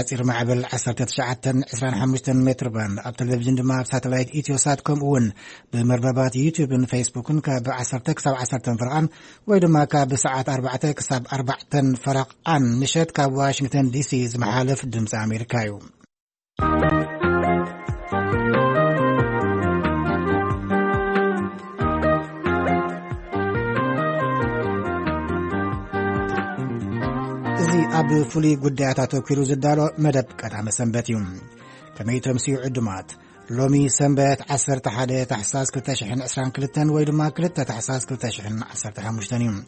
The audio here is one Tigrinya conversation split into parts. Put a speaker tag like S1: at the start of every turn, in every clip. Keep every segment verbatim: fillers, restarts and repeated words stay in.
S1: بحاصير معبل عشرة تسعة عشرين خمسة متر بان اب تلفزيون دما بساتلايت ايتيوسات كوم اون بمرببات يوتيوب وفيسبوك كاب عشرة كسب عشرة فرقان ويدما كاب ساعات أربعة كسب أربعة فرقان مشت كاب واشنطن دي سي زمحالف دمس امريكايو أب فلي قدعتاتو كيلو زدالو مدب قدام سنبتيوم كما يتمسيو عدمات لومي سنبت عسر تحادي تحساس كلتاشحن عسران كلتن ويدما كلتا تحساس كلتاشحن عسر تحمشتنيوم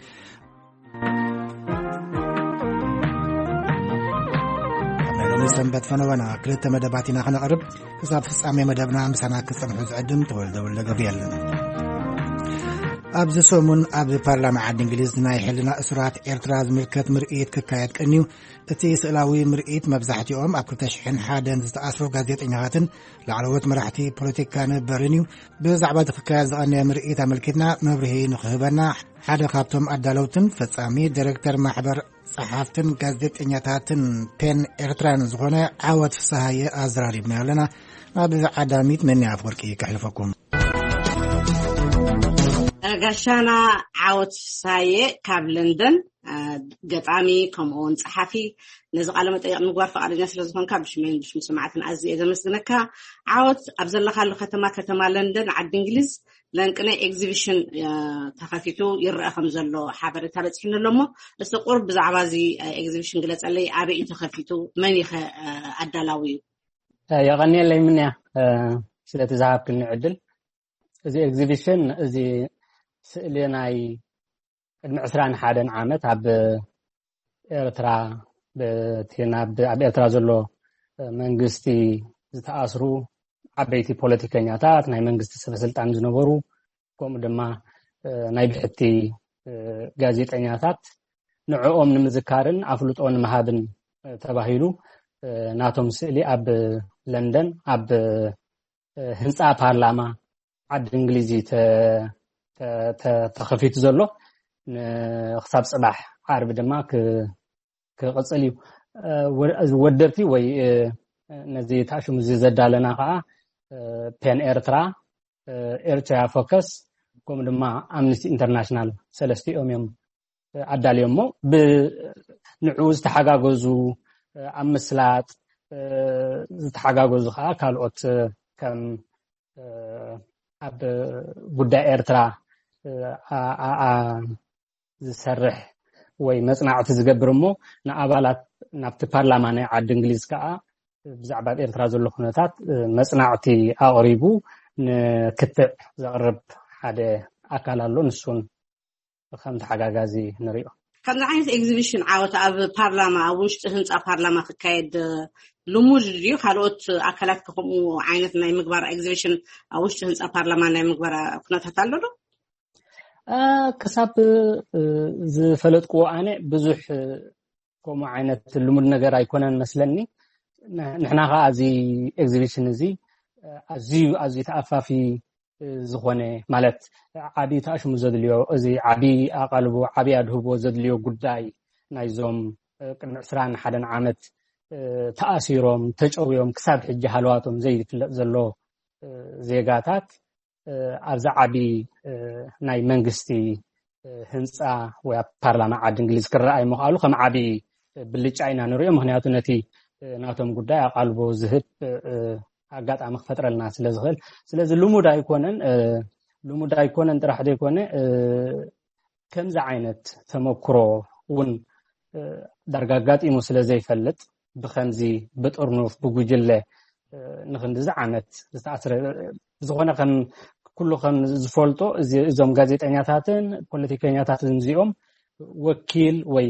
S1: كما لومي سنبت فنوانا كلتا مدباتنا خنقرب كساب فسامي مدبنا مسانا كسنحوز عدم تولدو اللقبيال أبز سومون أبز برلمان عاد إنجليز ناي حلنا أسرات إرتراز ملكت مرئيت ككايت كأنيو تتي سئلاوي مرئيت مبزحتي أم أكل تشحن حادن تتأثروا قادية إنهاتن لعلوات مرحتي بوليتيكان برينيو بزعبات ككايت زغاني مرئيت ملكتنا مبرهي نخهبنا حدا خابتم أدالوتن فتسامي ديركتر محبر صحافتن قادية إنهاتن بين إرتران زغاني عاوت فساهي أزراري بمالنا أبز عداميت من يافوركي كحلفكم
S2: غشانا عاوت ساي كاب لندن قطعامي كمون صحفي نزقاله مطيق مغوار فقادنا سلازكون كاب شمين بش مسمعتنا ازي اذا مسنكا عاوت ابزلخا الختما كتما لندن عد انجليز لانقنا اكزيبيشن تخافيتو يرأ خمزلو حبرتا بصحن لمو بس قرب بزعبازي اكزيبيشن قلت علي ابي تخافيتو من يخ ادلاوي
S3: يا غني لي منيا سلات زعاب كل عدل ازي اكزيبيشن ازي سئلناي المعسران حادن عامت عب إرترا بتينا بعب إرترا زلوا منجستي زتأثروا عبيتي بوليتيكينياتات ناي منجستي سفسلطان زنبرو قوم دما ناي بحتي غازيطينياتات نعوم نمذكارن أفلطون مهابن تباهيلو ناتوم سئلي عب لندن عب هنصا بارلاما عد انجليزي ت تخفيت زلو خصاب صباح عرب دما ك كقصليو ودرتي وي نزي تاشم زي زدالنا خا بين إرترا إرترا فوكس كوم دما أمنستي انترناشنال سلستي أميم عداليومو بنعوز تحقاقوزو أمسلات تحقاقوزو خا كالوت كم أب بودا إرترا زسرح وي مصنعت زغبرمو نابالات نابت بارلمان عاد انجليز كا بزعبا إرترا زلو خناتات مصنعتي اقريبو نكتب زقرب حدا اكالالو نسون خمت حغاغازي نريو
S2: كان عايز اكزيبيشن عاوت اب بارلاما وشت هنصا بارلاما كايد لموج ريو خالوت اكلات كقمو عينت ناي مغبار اكزيبيشن وشت هنصا بارلاما ناي مغبار كنات تالو
S3: ا كساب زفلطقو انا بزح كوم عينت لمود ነገር አይኮነን መስለኒ ንሕና ኻ እዚ ኤግዚቢሽን እዚ ኣዝዩ ኣዝዩ ተኣፋፊ ዝኾነ ማለት ዓዲ ታሽሙ ዘድልዮ እዚ ዓዲ ኣቃልቦ ዓቢ ኣድህቦ ዘድልዮ ጉዳይ ናይዞም ቅድሚ عشرين ዓመት ተኣሲሮም ተጨውዮም ክሳብ ሕጂ ሃልዋቶም ዘይፍለጥ ዘሎ ዜጋታት ኣብዛ ዓዲ ናይ መንግስቲ ህንፃ ወይ ፓርላማ ዓዲ እንግሊዝ ክረኣይ መኻሉ ከም ዓቢ ብልጫ ኢና ንሪኦ ምክንያቱ ነቲ ናቶም ጉዳይ ኣቃልቦ ዝህብ ኣጋጣሚ ክፈጥረልና ስለዝኽእል ስለዚ ልሙድ ኣይኮነን ልሙድ ኣይኮነን ጥራሕ ዘይኮነ ከምዚ ዓይነት ተመክሮ እውን ዳርጋ ኣጋጢሙ ስለዘይፈልጥ ብከምዚ ብጥርኑፍ ብጉጅለ ንኽንድዚ ዓመት ዝተኣስረ ዝኾነ ከም ኩሉ ከም ዝፈልጦ እዞም ጋዜጠኛታትን ፖለቲከኛታትን እዚኦም ወኪል ወይ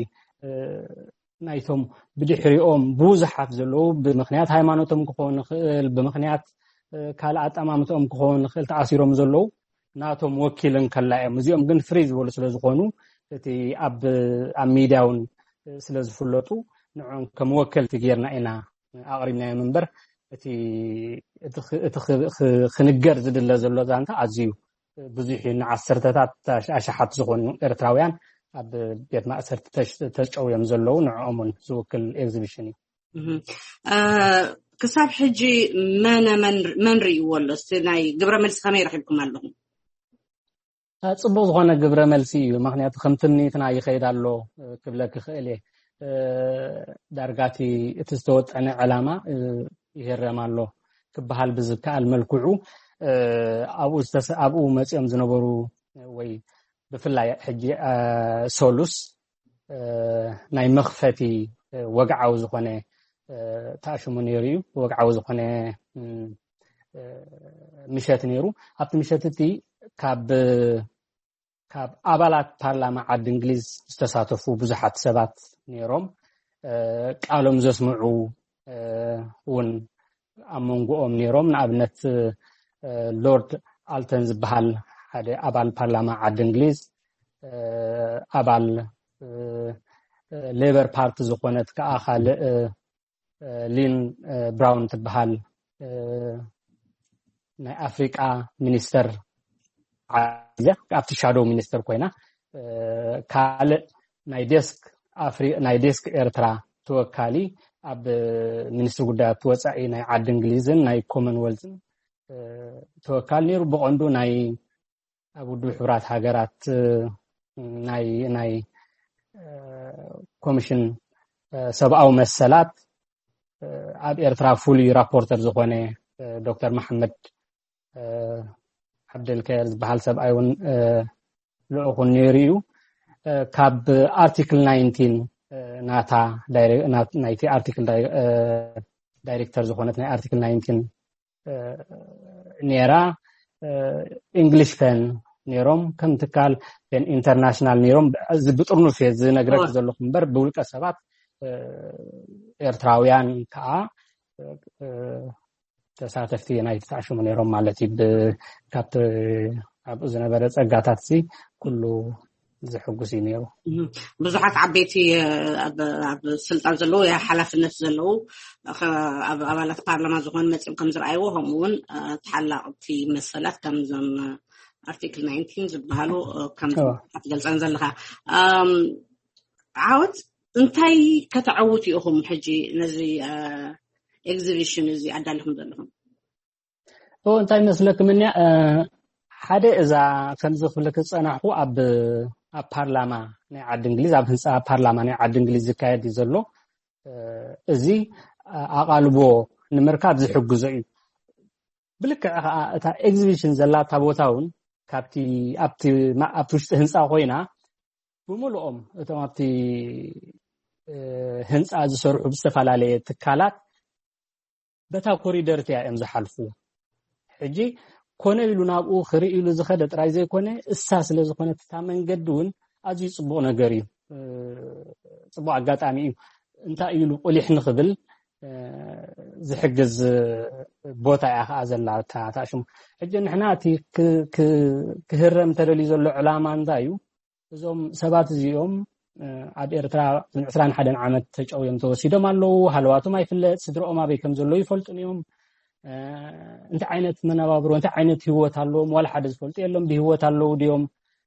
S3: ናይቶም ብድሕሪኦም ብዙሓት ዘለዉ ብምኽንያት ሃይማኖቶም ክኾን ይኽእል ብምኽንያት ካልእ ኣጠማምቶም ክኾን ይኽእል ተኣሲሮም ዘለዉ ናቶም ወኪልን ከላዮም እዚኦም ግን ፍሪ ዝበሉ ስለዝኾኑ እቲ ኣብ ኣብ ሚድያውን ስለዝፍለጡ ንዖም ከም ወከልቲ ጌርና ኢና ኣቕሪብናዮም እምበር እቲ እቲ ክንገር ዝድለ ዘሎ ዛንታ ኣዝዩ ብዙሕ ንዓሰርተታት ኣሽሓት ዝኾኑ ኤርትራውያን ኣብ ቤት ማእሰርቲ ተጨውዮም ዘለዉ ንዕኦምን ዝውክል ኤግዚቢሽን እዩ
S2: ክሳብ ሕጂ መነ መን ሪእዎሎ ናይ ግብረ መልሲ ከመይ ረኺብኩም ኣለኹም?
S3: ጽቡቕ ዝኾነ ግብረ መልሲ እዩ። ምክንያቱ ከም ትምኒትና ይኸይድ ኣሎ ክብለክ ክኽእል እየ። ዳርጋቲ እቲ ዝተወጠነ ዕላማ ይሄረም ኣሎ ክበሃል ብዝከኣል መልክዑ ኣብኡ መፅኦም ዝነበሩ ወይ ብፍላይ ሕጂ ሶሉስ ናይ መኽፈቲ ወግዓዊ ዝኾነ ተኣሽሙ ነይሩ እዩ። ወግዓዊ ዝኾነ ምሸት ነይሩ። ኣብቲ ምሸት እቲ ካብ ካብ ኣባላት ፓርላማ ዓዲ እንግሊዝ ዝተሳተፉ ብዙሓት ሰባት ነይሮም። ቃሎም ዘስምዑ እውን ኣብ መንጎኦም ነይሮም። ንኣብነት ሎርድ ኣልተን ዝበሃል ሓደ ኣባል ፓርላማ ዓዲ እንግሊዝ፣ ኣባል ሌበር ፓርቲ ዝኾነት ከዓ ካልእ ሊን ብራውን ትበሃል ናይ ኣፍሪቃ ሚኒስተር ዓዚያ ኣብቲ ሻዶው ሚኒስተር ኮይና፣ ካልእ ናይ ዴስክ ኣፍሪ ናይ ዴስክ ኤርትራ ተወካሊ ኣብ ሚኒስትሪ ጉዳያት ወፃኢ ናይ ዓዲ እንግሊዝን ናይ ኮመንዌልትን ተወካሊ ነይሩ። ብቐንዱ ናይ ኣብ ውድብ ሕብራት ሃገራት ናይ ናይ ኮሚሽን ሰብኣዊ መሰላት ኣብ ኤርትራ ፍሉይ ራፖርተር ዝኾነ ዶክተር መሐመድ ዓብደልከር ዝበሃል ሰብኣይ እውን ልኡኹን ነይሩ እዩ። ካብ ኣርቲክል ናይንቲን ናታ ናይቲ ኣርቲክል ዳይሬክተር ዝኾነት ናይ ኣርቲክል ናይንቲን ነራ። እንግሊሽ ፈን ነይሮም፣ ከም ትካል ፈን ኢንተርናሽናል ነይሮም። ብጥርኑፍ እየ ዝነግረክ ዘለኹ እምበር ብውልቀ ሰባት ኤርትራውያን ከዓ ተሳተፍቲ ናይቲ ተዓሽሙ ነይሮም ማለት እዩ። ካብቲ ኣብኡ ዝነበረ ፀጋታት እዚ ኩሉ ዝሕጉስ እዩ ነይሩ።
S2: ብዙሓት ዓበይቲ ኣብ ስልጣን ዘለዉ ሓላፍነት ዘለዉ ኣባላት ፓርላማ ዝኾኑ መፅኦም ከም ዝረኣይዎ ከምኡ እውን ተሓላቕቲ መሰላት ከምዞም ኣርቲክል ናይንቲን ዝበሃሉ ከም ትገልፀን ዘለካ ዓወት እንታይ ከተዓውቱ ኢኹም ሕጂ ነዚ ኤግዚቢሽን እዚ ኣዳልኩም ዘለኹም?
S3: እንታይ መስለኩም እኒኣ ሓደ እዛ ከምዚ ክብለክ ዝፀናሕኩ ኣብ ኣብ ፓርላማ ናይ ዓዲ እንግሊዝ ኣብ ህንፃ ፓርላማ ናይ ዓዲ እንግሊዝ ዝካየድ ዘሎ እዚ ኣቓልቦ ንምርካብ ዝሕግዞ እዩ። ብልክዕ ከዓ እታ ኤግዚቢሽን ዘላታ ቦታ እውን ካብቲ ኣብቲ ኣብቲ ውሽጢ ህንፃ ኮይና ብምሉኦም እቶም ኣብቲ ህንፃ ዝሰርሑ ብዝተፈላለየ ትካላት በታ ኮሪደር እያ እዮም ዝሓልፉ። ሕጂ ኮነ ኢሉ ናብኡ ክርኢ ኢሉ ዝኸደ ጥራይ ዘይኮነ እሳ ስለ ዝኾነት እታ መንገዲ እውን ኣዝዩ ፅቡቕ ነገር እዩ፣ ፅቡቕ ኣጋጣሚ እዩ። እንታይ ኢሉ ቁሊሕ ንኽብል ዝሕግዝ ቦታ እያ ከዓ ዘላ ተኣሽሙ። ሕጂ ንሕና እቲ ክህረም ተደልዩ ዘሎ ዕላማ እንታይ እዩ? እዞም ሰባት እዚኦም ኣብ ኤርትራ ዕስራን ሓደን ዓመት ተጨውዮም ተወሲዶም ኣለዉ። ሃልዋቶም ኣይፍለጥ፣ ስድሮኦም ኣበይ ከም ዘለዉ ይፈልጡን እዮም። እንታይ ዓይነት መነባብሮ እንታይ ዓይነት ህይወት ኣለዎም ዋላ ሓደ ዝፈልጡ የሎም። ብህይወት ኣለዉ ድዮም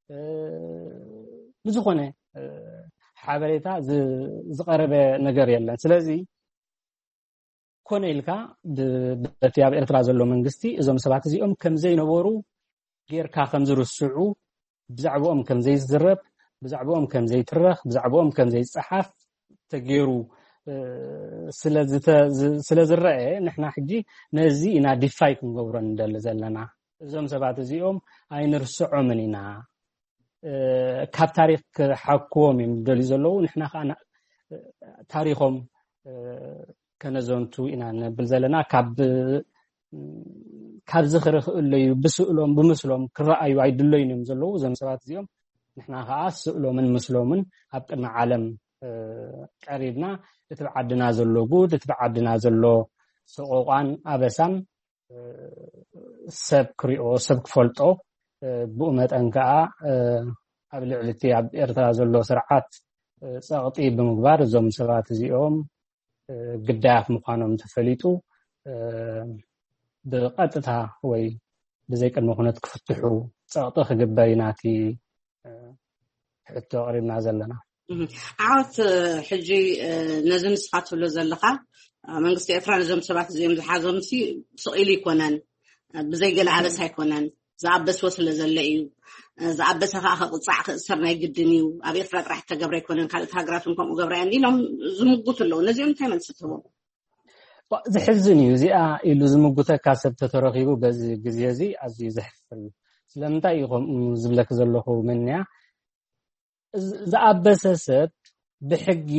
S3: ብዝኾነ ሓበሬታ ዝቐረበ ነገር የለን። ስለዚ ኮነ ኢልካ በቲ ኣብ ኤርትራ ዘሎ መንግስቲ እዞም ሰባት እዚኦም ከምዘይነበሩ ጌርካ ከምዝርስዑ፣ ብዛዕባኦም ከምዘይዝረብ፣ ብዛዕባኦም ከምዘይትረኽ፣ ብዛዕባኦም ከምዘይፀሓፍ ተገይሩ ስለዝረአ ንሕና ሕጂ ነዚ ኢና ዲፋይ ክንገብሮ እንደሊ ዘለና። እዞም ሰባት እዚኦም ኣይንርስዖምን ኢና፣ ካብ ታሪክ ሓክዎም እዮም ደልዩ ዘለዉ። ንሕና ከዓ ታሪኾም ከነዘንቱ ኢና ነብል ዘለና። ካብ ካብዚ ክርክእሉ እዩ ብስእሎም ብምስሎም ክረኣዩ ኣይድለዩን እዮም ዘለዉ እዞም ሰባት እዚኦም። ንሕና ከዓ ስእሎምን ምስሎምን ኣብ ቅድሚ ዓለም ቀሪብና እቲ ብዓድና ዘሎ ጉድ፣ እቲ ብዓድና ዘሎ ሰቆቋን ኣበሳን ሰብ ክሪኦ ሰብ ክፈልጦ ብኡ መጠን ከዓ ኣብ ልዕሊ እቲ ኣብ ኤርትራ ዘሎ ስርዓት ፀቕጢ ብምግባር እዞም ሰባት እዚኦም ግዳያት ምዃኖም ተፈሊጡ ብቐጥታ ወይ ብዘይ ቅድመ ኩነት ክፍትሑ ፀቕጢ ክግበር ኢና እቲ ሕቶ ቀሪብና ዘለና።
S2: عاوت حجي نزم سخاتلو زلخا መንግስቲ ኤርትራ ነዞም ሰባት እዚኦም ዝሓዞም ሲ ስኢል ይኮነን ብዘይ ገለ ዓለስ ኣይኮነን ዝኣበስ ወስለ ዘለ እዩ ዝኣበሰ ከዓ ክቕፃዕ ክእሰር ናይ ግድን እዩ ኣብ ኤርትራ ጥራሕ ተገብረ ይኮነን ካልኦት ሃገራትን ከምኡ ገብረ እንዲሎም ዝምጉት ኣለዉ ነዚኦም እንታይ መልሲ ትህቦም
S3: ዝሕዝን እዩ እዚኣ ኢሉ ዝምጉተካ ሰብ ተተረኺቡ በዚ ግዜ እዚ ኣዝዩ ዘሕፍር እዩ ስለምንታይ እዩ ከምኡ ዝብለክ ዘለኹ መንያ ዝኣበሰ ሰብ ብሕጊ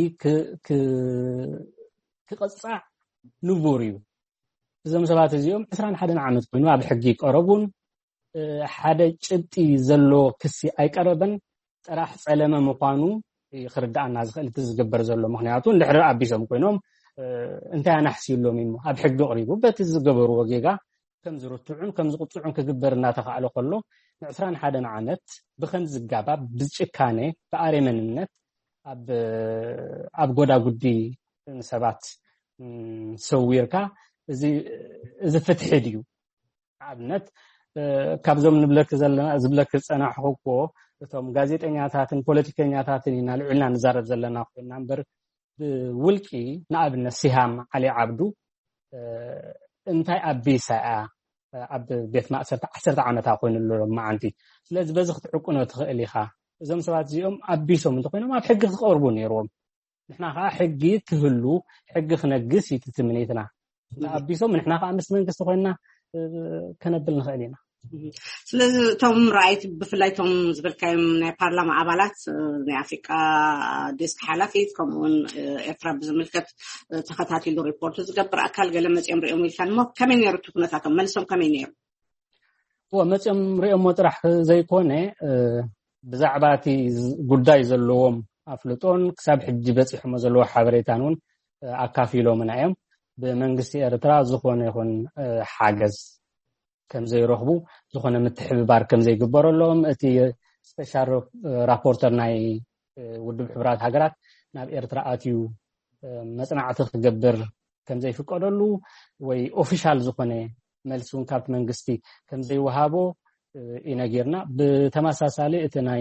S3: ክቕፃዕ ንቡር እዩ እዞም ሰባት እዚኦም عشرين واحد ዓመት ኮይኑ ኣብ ሕጊ ቀረቡን ሓደ ጭብጢ ዘሎ ክሲ ኣይቀረበን ጥራሕ ፀለመ ምዃኑ ይኽርዳእና ዝኽእል እቲ ዝግበር ዘሎ ምክንያቱ እንድሕር ኣቢሶም ኮይኖም እንታይ ኣናሕሲሎም እሞ ኣብ ሕጊ ቀሪቡ በቲ ዝገበርዎ ጌጋ ከም ዝርትዑን ከም ዝቕፅዑን ክግበር እናተኻእለ ከሎ عشرين واحد ዓመት ብከም ዝጋባ ብጭካኔ በኣሬመንነት ኣብ ኣብ ጎዳ ጉዲ ሰባት ሰዊርካ እዚ እዚ ፍትሕ ድዩ ኣብነት ካብዞም ንብለክ ዘለና ዝብለክ ፀናሕኮ እቶም ጋዜጠኛታትን ፖለቲከኛታትን ኢና ልዕልና ንዛረብ ዘለና ኮይና እምበር ውልቂ ንኣብነት ሲሃም ዓሊ ዓብዱ እንታይ ኣቢሳ ኣብ ቤት ማእሰርቲ عشرة ዓመታት ኮይኑሎ ማዓንቲ ስለዚ በዚ ክትዕቁኖ ትኽእል ኢኻ እዞም ሰባት እዚኦም ኣቢሶም እንተኮይኖም ኣብ ሕጊ ክቐርቡ ነይሮም ንሕና ከዓ ሕጊ ክህሉ ሕጊ ክነግስ ይትትምኒትና ኣቢሶም ንሕና ከዓ ምስ መንግስቲ ኮይና ከነብል ንኽእል ኢና
S2: ስለዚ እቶም ራእይቲ ብፍላይ እቶም ዝብልካዮም ናይ ፓርላማ ኣባላት ናይ ኣፍሪቃ ዴስክ ሓላፊት ከምኡውን ኤርትራ ብዝምልከት ተኸታቲሉ ሪፖርት ዝገብር ኣካል ገለ መፅኦም ሪኦም ኢልካን እሞ ከመይ ነይሩ እቲ ኩነታቶም መልሶም ከመይ ነይሩ
S3: መፅኦም ሪኦም ጥራሕ ዘይኮነ ብዛዕባ እቲ ጉዳይ ዘለዎም ኣፍልጦን ክሳብ ሕጂ በፂሖሞ ዘለዎ ሓበሬታን እውን ኣካፊሎምና እዮም ብመንግስቲ ኤርትራ ዝኾነ ይኹን ሓገዝ ከም ዘይረኽቡ ዝኾነ ምትሕብባር ከም ዘይግበረሎም እቲ ስፔሻል ራፖርተር ናይ ውድብ ሕቡራት ሃገራት ናብ ኤርትራ ኣትዩ መፅናዕቲ ክገብር ከም ዘይፍቀደሉ ወይ ኦፊሻል ዝኾነ መልሲ እውን ካብቲ መንግስቲ ከም ዘይወሃቦ ኢነጌርና ብተመሳሳሊ እቲ ናይ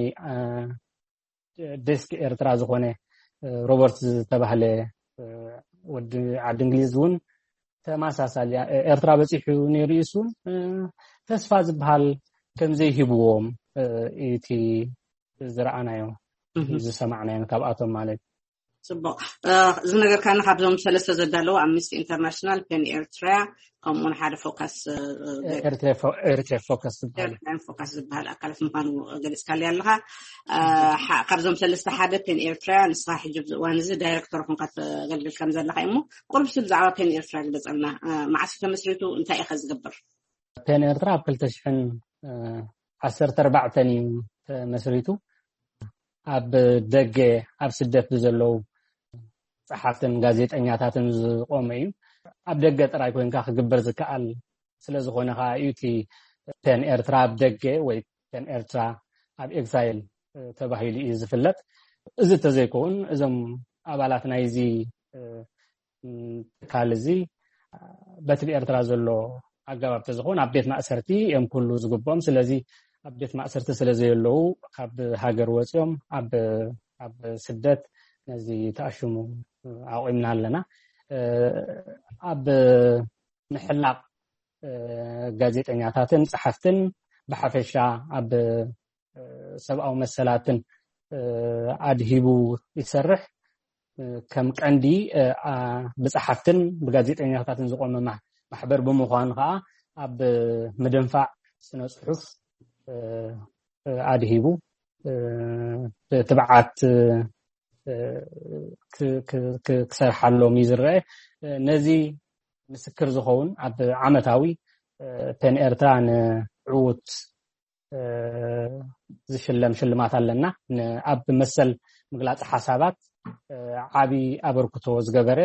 S3: ዴስክ ኤርትራ ዝኾነ ሮበርት ዝተባህለ ወዲ ዓዲ እንግሊዝ እውን ተመሳሳሊ ኤርትራ በፂሑ ነይሩ እሱን ተስፋ ዝበሃል ከም ዘይሂብዎም እቲ ዝረኣናዮ ዝሰማዕናዮ ካብኣቶም ማለት
S2: ጽቡቅ እዚ ነገር ካና ካብዞም ሰለስተ ዘዳለው ኣምነስቲ ኢንተርናሽናል ፔን ኤርትራ ከምኡን ሓደ ፎከስ
S3: ኤርትራ ኤርትራ ፎከስ ዝበሃል
S2: ፎከስ ዝበሃል ኣካላት ምዃኑ ገሊጽካል ያለኻ ካብዞም ሰለስተ ሓደ ፔን ኤርትራ ንስኻ ሕጂ እዋን እዚ ዳይሬክተር ኮንካ ተገልግል ከም ዘለኻ እሞ ቁርብ ስብ ብዛዕባ ፔን ኤርትራ ግለጸልና ማዕሲ ተመስሪቱ እንታይ ኢኸ ዝገብር
S3: ፔን ኤርትራ ኣብ ክልተ ሽሕን ዓሰርተ ኣርባዕተ እዩ ተመስሪቱ ኣብ ደገ ኣብ ስደት ብዘለው ጸሓፍትን ጋዜጠኛታትን ዝቆመ እዩ ኣብ ደገ ጥራይ ኮይንካ ክግበር ዝከኣል ስለዝኾነ ከዓ እቲ ፔን ኤርትራ ኣብ ደገ ወይ ፔን ኤርትራ ኣብ ኤግዛይል ተባሂሉ እዩ ዝፍለጥ እዚ ተዘይኮን እዞም ኣባላት ናይዚ ትካል እዚ በቲ ኤርትራ ዘሎ ኣገባብ ተዝኾን ኣብ ቤት ማእሰርቲ እዮም ኩሉ ዝግቦም ስለዚ ኣብ ቤት ማእሰርቲ ስለዘየለው ካብ ሃገር ወፅኦም ኣብ ኣብ ስደት ነዚ ተኣሽሙ ኣቆይምና ኣለና ኣብ ምሕላቕ ጋዜጠኛታትን ጸሓፍትን ብሓፈሻ ኣብ ሰብኣዊ መሰላትን ኣድሂቡ ይሰርሕ ከም ቀንዲ ብጸሓፍትን ብጋዜጠኛታትን ዝቆመ ማሕበር ብምዃኑ ከዓ ኣብ ምድንፋዕ ስነ ጽሑፍ ኣድሂቡ ትብዓት ክሰርሓሎም ይዝርአ ነዚ ምስክር ዝኸውን ኣብ ዓመታዊ ፔን ኤርትራ ንዕውት ዝሽለም ሽልማት ኣለና ኣብ መሰል ምግላጽ ሓሳባት ዓቢ ኣበርክቶ ዝገበረ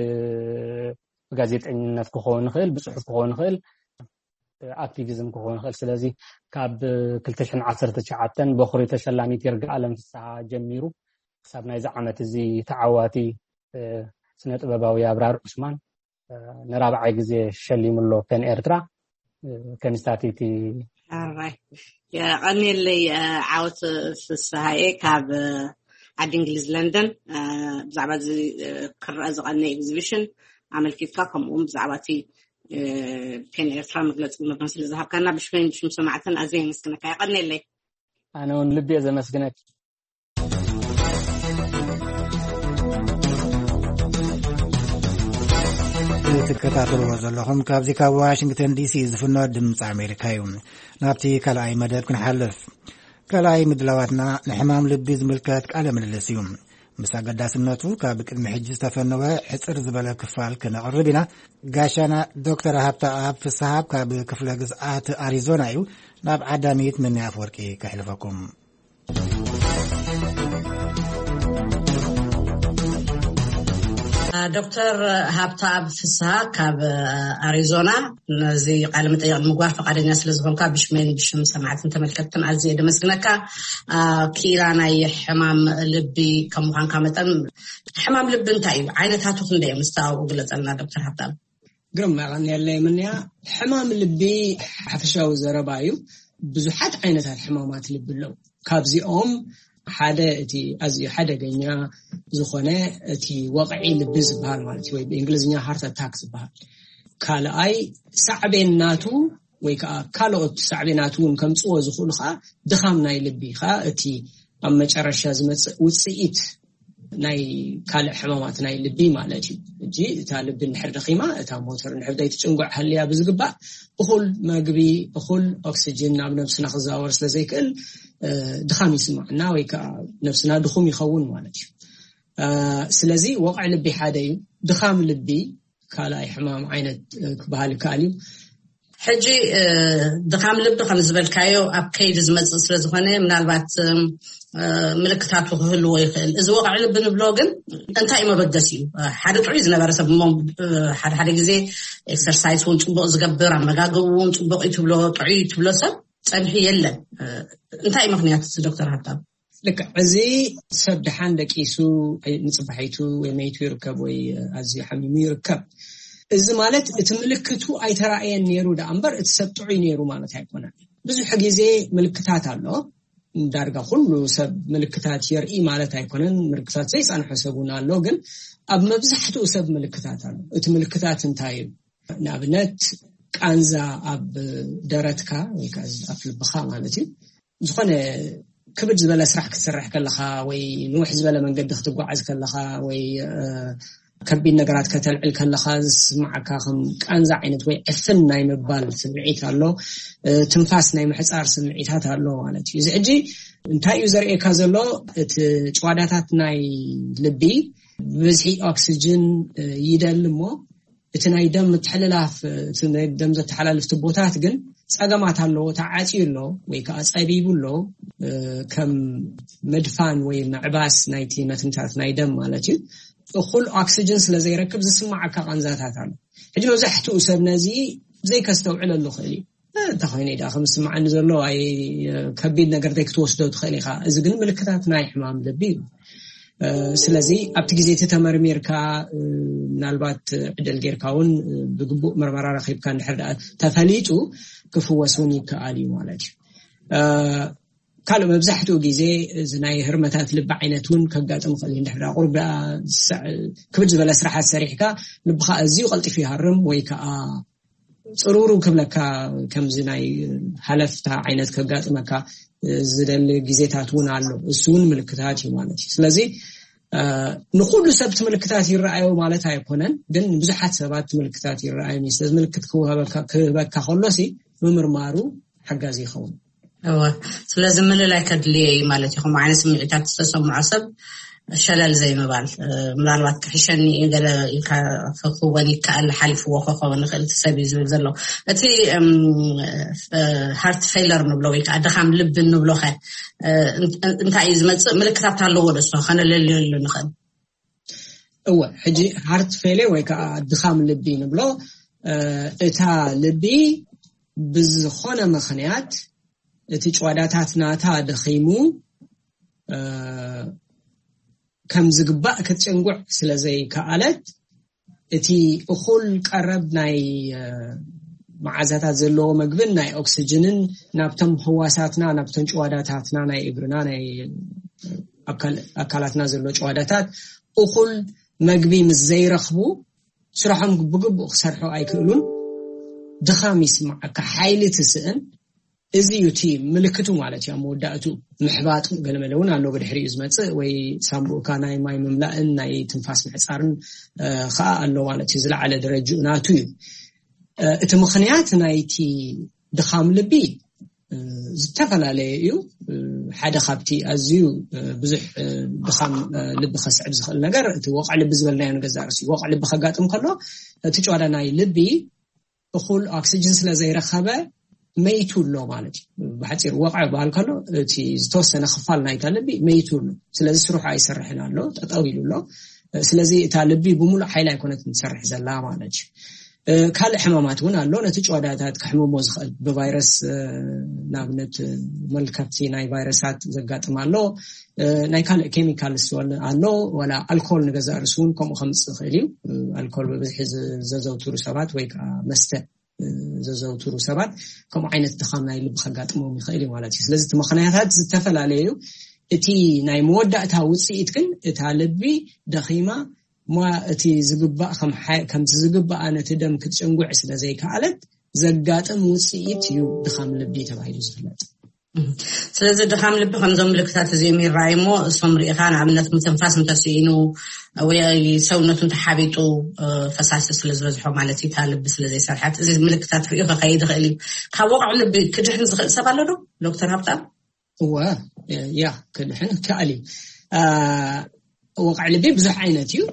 S3: ብጋዜጠኝነት ክኸውን ይኽእል ብጽሑፍ ክኸውን ይኽእል ኣክቲቪዝም ክኸውን ይኽእል ስለዚ ካብ ክልተ ሽሕን ዓሰርተ ትሽዓተ በኽሪ ተሸላሚት ይርጋ ኣለም ፍስሓ ጀሚሩ ክሳብ ናይዚ ዓመት እዚ ተዓዋቲ ስነ ጥበባዊ ኣብራር ዑስማን ንራብዓይ ግዜ ሸሊሙሎ ፔን ኤርትራ ከንስታቲቲ
S2: ኣራይ ቀኒለይ ዓወት ፍስሓዬ ካብ ዓዲ እንግሊዝ ለንደን ብዛዕባ እዚ ክርአ ዝቐነ ኤግዚቢሽን ኣመልኪትካ ከምኡውን ብዛዕባ እቲ ፔን ኤርትራ መግለፂ መበን ስለ ዝሃብካና ብሽመን ብሽም ሰማዕትን ኣዝየ መስግነካ ይቐኒለይ
S3: ኣነ እውን ልቤ ዘመስግነክ
S1: ትከታተልዎ ዘለኹም ካብዚ ካብ ዋሽንግተን ዲሲ ዝፍኖ ድምፂ ኣሜሪካ እዩ ናብቲ ካልኣይ መደብ ክንሓልፍ ካልኣይ ምድላዋትና ንሕማም ልቢ ዝምልከት ቃለ ምልልስ እዩ ምስ ኣገዳስነቱ ካብ ቅድሚ ሕጂ ዝተፈነወ ሕፅር ዝበለ ክፋል ክነቕርብ ኢና ጋሻና ዶክተር ሃብተኣብ ፍስሓብ ካብ ክፍለ ግዝኣት ኣሪዞና እዩ ናብ ዓዳሚት ምንያ ኣፈወርቂ ከሕልፈኩም
S2: ዶክተር ሃብተኣብ ፍስሓ ካብ ኣሪዞና ነዚ ቃለ መጠይቅ ንምግባር ፈቃደኛ ስለ ዝኾንካ ብሽመን ብሽም ሰማዕትን ተመልከትን ኣዝየ ደመስግነካ ኪራ ናይ ሕማም ልቢ ከም ምዃንካ መጠን ሕማም ልቢ እንታይ እዩ ዓይነታቱ ክንደይ እዮም እስታብኡ ግለፀልና ዶክተር ሃብተኣብ
S4: ግርማ ቀኒለይ ምንያ ሕማም ልቢ ሓፈሻዊ ዘረባ እዩ ብዙሓት ዓይነታት ሕማማት ልቢ ኣለው ካብዚኦም ሓደ እቲ ኣዝዩ ሓደገኛ ዝኾነ እቲ ወቕዒ ልቢ ዝበሃል ማለት እዩ ወይ ብእንግሊዝኛ ሃርት ኣታክ ዝበሃል ካልኣይ ሳዕቤናቱ ወይ ከዓ ካልኦት ሳዕቤናቱ እውን ከምፅዎ ዝኽእሉ ከዓ ድኻም ናይ ልቢ ከዓ እቲ ኣብ መጨረሻ ዝመፅእ ውፅኢት ናይ ካልእ ሕማማት ናይ ልቢ ማለት እዩ እጂ እታ ልቢ ንድሕር ደኺማ እታ ሞተር ንድሕር ዘይትጭንጉዕ ሃልያ ብዝግባእ እኹል መግቢ እኹል ኦክሲጅን ናብ ነብስና ክዘዋወር ስለ ዘይክእል ድኻም ይስማዕና ወይ ከዓ ነብስና ድኹም ይኸውን ማለት እዩ ስለዚ ወቕዒ ልቢ ሓደ እዩ ድኻም ልቢ ካልኣይ ሕማም ዓይነት ክበሃል ይከኣል እዩ
S2: ሕጂ ድኻም ልቢ ከም ዝበልካዮ ኣብ ከይዲ ዝመፅእ ስለ ዝኾነ ምናልባት ምልክታቱ ክህልዎ ይኽእል እዚ ወቕዒ ልቢ ንብሎ ግን እንታይ እዩ መበገሲ እዩ ሓደ ጥዑይ ዝነበረ ሰብ ሓደ ሓደ ግዜ ኤክሰርሳይዝ እውን ፅቡቕ ዝገብር ኣመጋግቡ እውን ፅቡቕ እዩ ትብሎ ጥዑይ ትብሎ ሰብ ፀንሒ የለን እንታይ ምክንያት ዶክተር ሃብተኣብ
S4: ልክ እዚ ሰብ ድሓን ደቂሱ ንፅባሒቱ ወይ መይቱ ይርከብ ወይ ኣዝዩ ሓሚሙ ይርከብ እዚ ማለት እቲ ምልክቱ ኣይተራእየን ነይሩ ዳ እምበር እቲ ሰብ ጥዑይ ነይሩ ማለት ኣይኮነን ብዙሕ ግዜ ምልክታት ኣሎ ዳርጋ ኩሉ ሰብ ምልክታት የርኢ ማለት ኣይኮነን ምልክታት ዘይፃንሖ ሰብ እውን ኣሎ ግን ኣብ መብዛሕትኡ ሰብ ምልክታት ኣሎ እቲ ምልክታት እንታይ እዩ ንኣብነት ቃንዛ ኣብ ደረትካ ወይ ከዓ ኣብ ልብኻ ማለት እዩ ዝኾነ ክብድ ዝበለ ስራሕ ክትሰርሕ ከለኻ ወይ ንውሕ ዝበለ መንገዲ ክትጓዓዝ ከለኻ ወይ ከቢድ ነገራት ከተልዕል ከለኻ ዝስማዓካ ከም ቃንዛ ዓይነት ወይ ዕፍን ናይ ምባል ስምዒት ኣሎ ትንፋስ ናይ ምሕፃር ስምዒታት ኣሎ ማለት እዩ እዚ ሕጂ እንታይ እዩ ዘርእየካ ዘሎ እቲ ጭዋዳታት ናይ ልቢ ብብዝሒ ኦክሲጅን ይደል እሞ እቲ ናይ ደም ምትሕልላፍ እቲ ናይ ደም ዘተሓላልፍ ትቦታት ግን ፀገማት ኣለዎ ተዓፅዩ ኣሎ ወይ ከዓ ፀቢቡ ኣሎ ከም መድፋን ወይ ምዕባስ ናይቲ መትንታት ናይ ደም ማለት እዩ እኹል ኦክሲጅን ስለ ዘይረክብ ዝስማዓካ ቃንዛታት ኣሎ ሕጂ መብዛሕትኡ ሰብ ነዚ ዘይከስተውዕለሉ ክእል እዩ እንተኾይነ ዳ ከም ዝስማዓኒ ዘሎ ኣይ ከቢድ ነገር ዘይክትወስዶ ትኽእል ኢኻ እዚ ግን ምልክታት ናይ ሕማም ልቢ እዩ ስለዚ ኣብቲ ግዜ ተመርሚርካ ምናልባት ዕድል ጌርካ እውን ብግቡእ ምርመራ ረኺብካ እንድሕር ተፈሊጡ ክፍወስ እውን ይከኣል እዩ ማለት እዩ ካልእ መብዛሕትኡ ግዜ እዚ ናይ ህርመታት ልቢ ዓይነት እውን ከጋጥም ክእል እዩ እንድሕር ቁርብ ክብድ ዝበለ ስራሓት ሰሪሕካ ልብኻ ኣዝዩ ቀልጢፉ ይሃርም ወይ ከዓ ፅሩሩ ክብለካ ከምዚ ናይ ሃለፍታ ዓይነት ከጋጥመካ ዝደሊ ግዜታት እውን ኣሎ እሱ እውን ምልክታት እዩ ማለት እዩ ስለዚ ንኩሉ ሰብ ምልክታት ይረኣዩ ማለት ኣይኮነን ግን ብዙሓት ሰባት ምልክታት ይረኣዩ ስለዚ ምልክት ክህበካ ከሎሲ ምምርማሩ ሓጋዚ ይኸውን
S2: እወ ስለዚ ምልላይ ከድልየ ማለት ይኹም ዓይነት ስምዒታት ዝተሰምዖ ሰብ ሸለል ዘይምባል ምናልባት ክሕሸኒ ገለ ክኸውን ይከኣል ሓሊፍዎ ክኸውን ይኽእል ሰብ እዩ ዝብል ዘሎ እቲ ሃርት ፌይለር ንብሎ ወይ ከዓ ድኻም ልቢ ንብሎ ኸ እንታይ እዩ ዝመፅእ ምልክታት ኣለዎ ዶ እሱ ከነለልየሉ ንኽእል
S4: እወ ሕጂ ሃርት ፌይለር ወይ ከዓ ድኻም ልቢ ንብሎ እታ ልቢ ብዝኾነ ምኽንያት እቲ ጭዋዳታት ናታ ደኺሙ ከም ዝግባእ ክትጭንጉዕ ስለዘይ ከኣለት እቲ እኹል ቀረብ ናይ መዓዛታት ዘለዎ መግብን ናይ ኦክሲጅንን ናብቶም ህዋሳትና ናብቶም ጭዋዳታትና ናይ እግርና ናይ ኣካላትና ዘሎ ጨዋዳታት እኹል መግቢ ምስ ዘይረኽቡ ስራሖም ብግቡእ ክሰርሑ ኣይክእሉን ድኻም ይስማዓካ ሓይሊ ትስእን እዚ ዩቲ ምልክቱ ማለት እዩ መወዳእቱ ምሕባጥ ገለመለውን ኣሎ ብድሕሪኡ ዝመጽእ ወይ ሳምቡካ ናይ ማይ መምላእን ናይ ትንፋስ ምሕጻርን ከዓ ኣሎ ማለት እዩ ዝለዓለ ደረጃኡ ናቱ እዩ እቲ ምኽንያት ናይቲ ድኻም ልቢ ዝተፈላለዩ እዩ ሓደ ካብቲ ኣዝዩ ብዙሕ ድኻም ልቢ ከስዕብ ዝኽእል ነገር እቲ ወቕዕ ልቢ ዝበልናዮ ነገር ዛርሲ ወቕዕ ልቢ ከጋጥም ከሎ እቲ ጨዋዳ ናይ ልቢ እኹል ኦክሲጅን ስለ ዘይረኸበ መይቱሎ ማለት እዩ ብሓፂር ወቕዕ ባል ከሎ እቲ ዝተወሰነ ክፋል ናይታ ልቢ መይቱሎ ስለዚ ስሩሕ ኣይሰርሕን ኣሎ ጠጠው ኢሉሎ ስለዚ እታ ልቢ ብሙሉእ ሓይሊ ኣይኮነትን ትሰርሕ ዘላ ማለት እዩ ካልእ ሕማማት እውን ኣሎ ነቲ ጨዋዳታት ክሕምሞ ዝኽእል ብቫይረስ ናብነት መልከፍቲ ናይ ቫይረሳት ዘጋጥም ኣሎ ናይ ካልእ ኬሚካልስ ኣሎ ወላ ኣልኮል ንገዛርስ እውን ከምኡ ከምፅእ ይኽእል እዩ ኣልኮል ብብዝሒ ዘዘውትሩ ሰባት ወይ ከዓ መስተ ዘዘውትሩ ሰባት ከምኡ ዓይነት ድኻም ናይ ልቢ ከጋጥሞም ይኽእል እዩ ማለት እዩ ስለዚ እቲ ምኽንያታት ዝተፈላለዩ እቲ ናይ መወዳእታ ውፅኢት ግን እታ ልቢ ደኺማ ማ እቲ ዝግባእ ከም ከም ዝግባእ ነቲ ደም ክትጨንጉዕ ስለ ዘይከኣለት ዘጋጥም ውፅኢት እዩ ድኻም ልቢ ተባሂሉ ዝፍለጥ
S2: ስለዚ ድኻም ልቢ ከምዞም ምልክታት እዚኦም ይረኣዩ እሞ እሶም ሪኢኻ ንኣብነት ምትንፋስ እንተስኢኑ ወይ ሰውነቱን ተሓቢጡ ፈሳሲ ስለ ዝበዝሖ ማለት እዩ እታ ልቢ ስለ ዘይሰርሐት እዚ ምልክታት ሪኢኻ ከይድ ይኽእል እዩ ካብ ወቕዕ ልቢ ክድሕን ዝኽእል ሰብ ኣሎ ዶ ዶክተር ሃብታም
S4: እወ ያ ክድሕን ከኣል እዩ ወቕዕ ልቢ ብዙሕ ዓይነት እዩ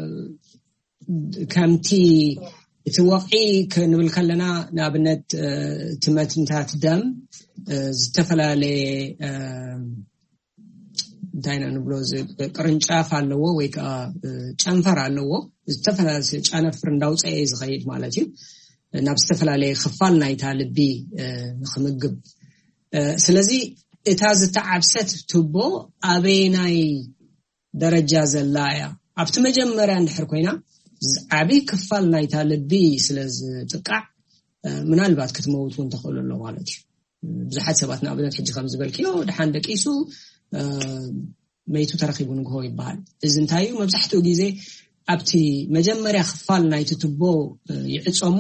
S4: ከምቲ እቲ ወቕዒ ክንብል ከለና ንኣብነት ትመትንታት ደም ዝተፈላለየ እንታይ ንብሎ ቅርንጫፍ ኣለዎ ወይ ከዓ ጨንፈር ኣለዎ ዝተፈላለየ ጨነፍር እንዳውፅአ ዝኸይድ ማለት እዩ ናብ ዝተፈላለየ ክፋል ናይታ ልቢ ንኽምግብ ስለዚ እታ ዝተዓብሰት ትቦ ኣበይ ናይ ደረጃ ዘላ እያ ኣብቲ መጀመርያ እንድሕር ኮይና ዓብዪ ክፋል ናይታ ልቢ ስለ ዝጥቃዕ ምናልባት ክትመውት እውን ተኽእሉ ኣሎ ማለት እዩ ብዙሓት ሰባት ንኣብነት ሕጂ ከም ዝበልክዮ ድሓን ደቂሱ መይቱ ተረኺቡ ንግሆ ይበሃል እዚ እንታይ እዩ መብዛሕትኡ ግዜ ኣብቲ መጀመርያ ክፋል ናይቲ ትቦ ይዕፆሞ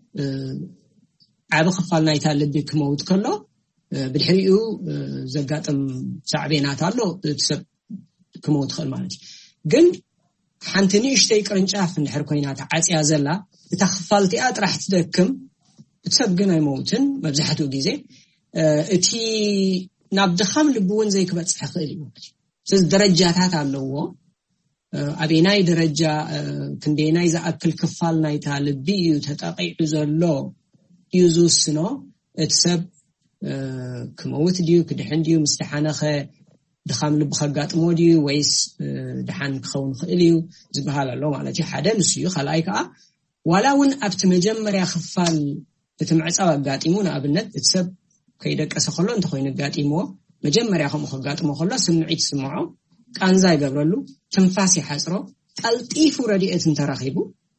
S4: ዓብ ክፋል ናይታ ልቢ ክመውት ከሎ ብድሕሪኡ ዘጋጥም ሳዕቤናት ኣሎ ሰብ ክመውት ክእል ማለት እዩ ግን ሓንቲ ንእሽተይ ቅርንጫፍ እንድሕር ኮይና ተዓፅያ ዘላ እታ ክፋልቲኣ ጥራሕ ትደክም እትሰብ ግን ኣይመውትን መብዛሕትኡ ግዜ እቲ ናብ ድኻም ልቢ እውን ዘይክበፅሕ ይኽእል እዩ ስለዚ ደረጃታት ኣለዎ ኣበየናይ ደረጃ ክንደየናይ ዝኣክል ክፋል ናይታ ልቢ እዩ ተጠቂዑ ዘሎ እዩ ዝውስኖ እቲ ሰብ ክመውት ድዩ ክድሕን ድዩ ምስ ድሓነኸ ድኻም ልቢ ከጋጥሞ ድዩ ወይስ ድሓን ክኸውን ክእል እዩ ዝበሃል ኣሎ ማለት እዩ ሓደ ንሱ እዩ ካልኣይ ከዓ ዋላ እውን ኣብቲ መጀመርያ ክፋል እቲ ምዕፃው ኣጋጢሙ ንኣብነት እቲ ሰብ ከይደቀሰ ከሎ እንተኮይኑ ኣጋጢምዎ መጀመርያ ከምኡ ከጋጥሞ ከሎ ስምዒት ስምዖ ቃንዛ ይገብረሉ ትንፋስ ይሓፅሮ ቀልጢፉ ረድኤት እንተራኺቡ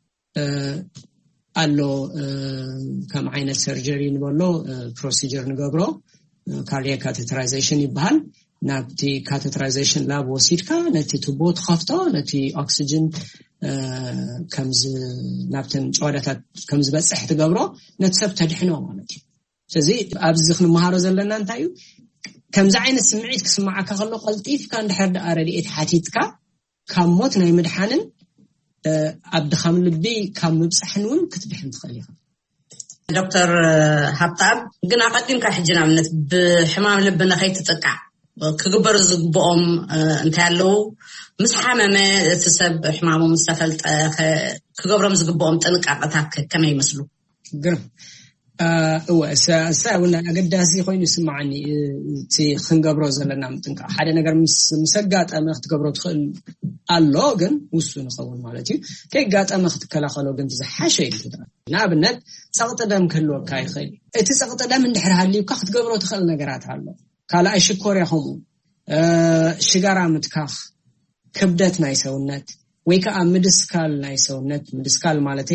S4: ኣሎ ከም ዓይነት ሰርጀሪ ንበሎ ፕሮሲጀር ንገብሮ ካርዲያክ ካቴተራይዜሽን ይበሃል ናብቲ ካቴተራይዜሽን ላብ ወሲድካ ነቲ ቱቦ ትኸፍቶ ነቲ ኦክሲጅን ከምዝ ናብተን ጨዋዳታት ከም ዝበፅሕ ትገብሮ ነቲ ሰብ ተድሕኖ ማለት እዩ ስለዚ ኣብዚ ክንመሃሮ ዘለና እንታይ እዩ ከምዚ ዓይነት ስምዒት ክስማዓካ ከሎ ቀልጢፍካ እንድሕር ደኣ ረድኤት ሓቲትካ ካብ ሞት ናይ ምድሓንን ኣብ ድኻም ልቢ ካብ ምብፃሕን እውን ክትድሕን ትኽእል ኢኻ
S2: ዶክተር ሃብታም ግን ኣቐዲምካ ሕጂ ንኣብነት ብሕማም ልቢ ንኸይትጥቃዕ ክግበር ዝግብኦም እንታይ ኣለዉ ምስ ሓመመ እቲ ሰብ ሕማሙ ምስ ተፈልጠ ክገብሮም ዝግብኦም ጥንቃቐታት ከመይ ይመስሉ
S4: ግርም እወ እሳ እውን ኣገዳሲ ኮይኑ ይስማዓኒ እቲ ክንገብሮ ዘለና ምጥንቃቕ ሓደ ነገር ምስ ኣጋጠመ ክትገብሮ ትኽእል ኣሎ ግን ውሱን ይኸውን ማለት እዩ ከይጋጠመ ክትከላኸሎ ግን ዝሓሸ እዩ ንኣብነት ፀቕጢ ደም ክህልወካ ይኽእል እቲ ፀቕጢ ደም እንድሕር ሃልዩካ ክትገብሮ ትኽእል ነገራት ኣሎ ካልኣይ ሽኮርያ ከምኡ ሽጋራ ምትካኽ ክብደት ናይ ሰውነት ወይ ከዓ ምድስካል ናይ ሰውነት ምድስካል ማለት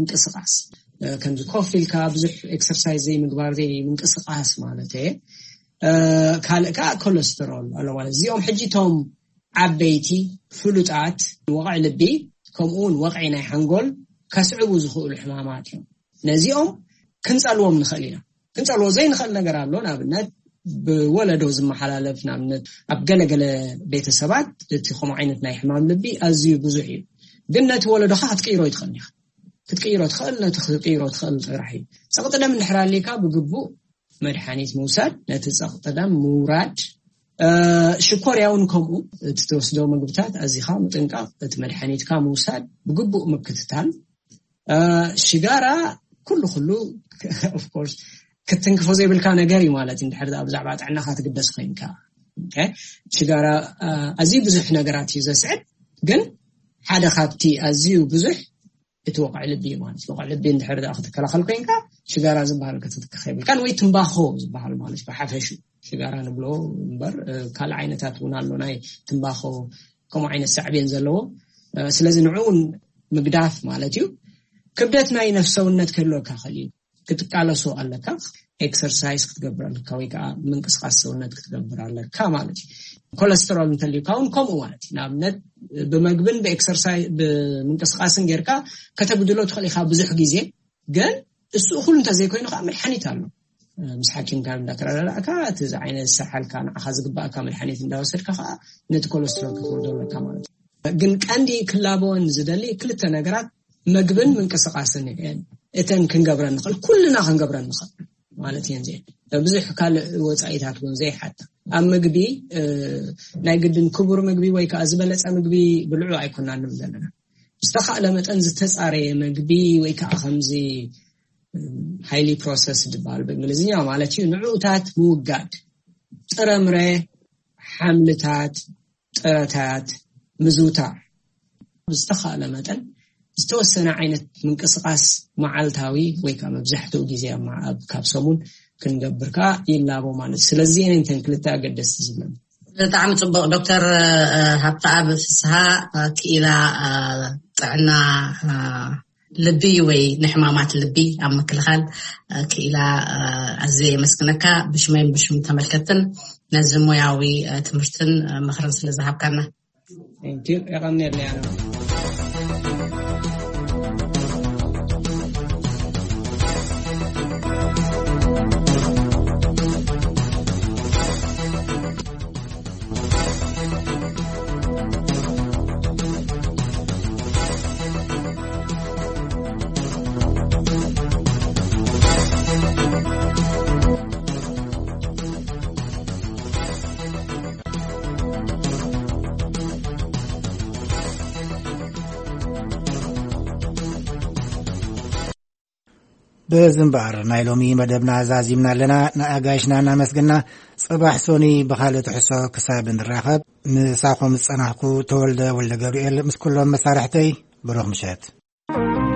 S4: ዘይምንቅስቃስ ከምዚ ኮፍ ኢልካ ብዙሕ ኤክሰርሳይዝ ዘይምግባር ዘይምንቅስቃስ ማለት ካልካ ኮሌስተሮል አለው ማለት እዚኦም ሕጂቶም ዓበይቲ ፍሉጣት ወቕዒ ልቢ ከምኡን ወቕዒ ናይ ሓንጎል ከስዕቡ ዝኽእሉ ሕማማት እዮም ነዚኦም ክንጸልዎም ንኽእል ኢና ክንጸልዎ ዘይንኽእል ነገር ኣሎ ንኣብነት ብወለዶ ዝመሓላለፍ ንኣብነት ኣብ ገለገለ ቤተሰባት እቲ ከምኡ ዓይነት ናይ ሕማም ልቢ ኣዝዩ ብዙሕ እዩ ግን ነቲ ወለዶኻ ክትቅይሮ ይትኽእል ኢኻ ክትቅይሮ ትኽእል ነቲ ክትቅይሮ ትኽእል ጥራሕ እዩ ፀቕጢ ደም እንድሕራሊካ ብግቡእ መድሓኒት ምውሳድ ነቲ ፀቕጢ ደም ምውራድ ሽኮርያውን ከምኡ እቲ ተወስዶ ምግብታት ኣዚኻ ምጥንቃቕ እቲ መድሓኒትካ ምውሳድ ብግቡእ ምክትታል ሽጋራ ኩሉ ኩሉ of course ክትንክፎ ዘይብልካ ነገር እዩ ማለት እንድሕር ብዛዕባ ጥዕናኻ ትግደስ ኮይንካ ሽጋራ ኣዝዩ ብዙሕ ነገራት እዩ ዘስዕብ ግን ሓደ ካብቲ ኣዝዩ ብዙሕ እቲ ወቕዒ ልቢ ማለት ወቕዒ ልቢ እንድሕር ክትከላኸል ኮይንካ ሽጋራ ዝበሃል ክትትከኸይብል ካን ወይ ትንባኾ ዝበሃል ማለት ብሓፈሹ ሽጋራ ንብሎ እምበር ካል ዓይነታት እውን ኣሎ ናይ ትንባኾ ከምኡ ዓይነት ሳዕቤን ዘለዎ ስለዚ ንዑን ምግዳፍ ማለት እዩ ክብደት ናይ ነፍሰውነት ክህልወካ ኸልዩ ክትቃለሶ ኣለካ ኤክሰርሳይዝ ክትገብር ኣለካ ወይ ከዓ ምንቅስቃስ ሰውነት ክትገብር ኣለካ ማለት እዩ ኮሌስተሮል እንተልዩካ እውን ከምኡ ማለት እዩ ንኣብነት ብምግብን ብኤክሰርሳይዝ ብምንቅስቃስን ጌርካ ከተጉድሎ ትኽእል ኢኻ ብዙሕ ግዜ ግን እሱ ኩሉ እንተዘይኮይኑ ከዓ መድሓኒት ኣሎ ምስ ሓኪምካ እንዳተረዳእካ እቲ ዓይነት ሰሓልካ ንዓኻ ዝግባእካ መድሓኒት እንዳወሰድካ ከዓ ነቲ ኮሌስተሮል ክትወርዶ ኣለካ ማለት እዩ ግን ቀንዲ ክላቦን ዝደሊ ክልተ ነገራት ምግብን ምንቅስቃስን እየን እተን ክንገብረን ንኽእል ኩልና ክንገብረን ንኽእል ማለት እየን ዘይ ብዙሕ ካልእ ወፃኢታት እውን ዘይሓታ ኣብ ምግቢ ናይ ግድን ክቡር ምግቢ ወይ ከዓ ዝበለፀ ምግቢ ብልዑ ኣይኮናን ንብል ዘለና ዝተኻእለ መጠን ዝተፃረየ ምግቢ ወይ ከዓ ከምዚ highly processed ዝበሃል በእንግሊዝኛ ማለት እዩ ንዑታት ምውጋድ ጥረምረ ሓምልታት ጥረታት ምዝውታር ዝተኻእለ መጠን ዝተወሰነ ዓይነት ምንቅስቃስ መዓልታዊ ወይ ከዓ መብዛሕትኡ ግዜ ኣብ ካብ ሰሙን ክንገብርካ ይላቦ ማለት ስለዚ እንተን ክልተ ኣገደስቲ ዝብለን
S2: ብጣዕሚ ጽቡቕ ዶክተር ሃብተኣብ ፍስሓ ክኢላ ጥዕና ልቢ ወይ ንሕማማት ልቢ ኣብ ምክልኻል ክኢላ ኣዝየ የመስግነካ ብሽመይን ብሽም ተመልከትን ነዚ ሞያዊ ትምህርትን ምኽርን ስለ ዝሃብካና
S4: ቴንኪዩ ይቐኒየለያ
S1: بزنبار نايلومي مدبنا زازيمنا لنا ناقاشنا نامسقنا صباح سوني بخالة حسو كساب الراخب مساقو مصنعكو تولد ولا قبريل مسكولهم مسارحتي بروح مشات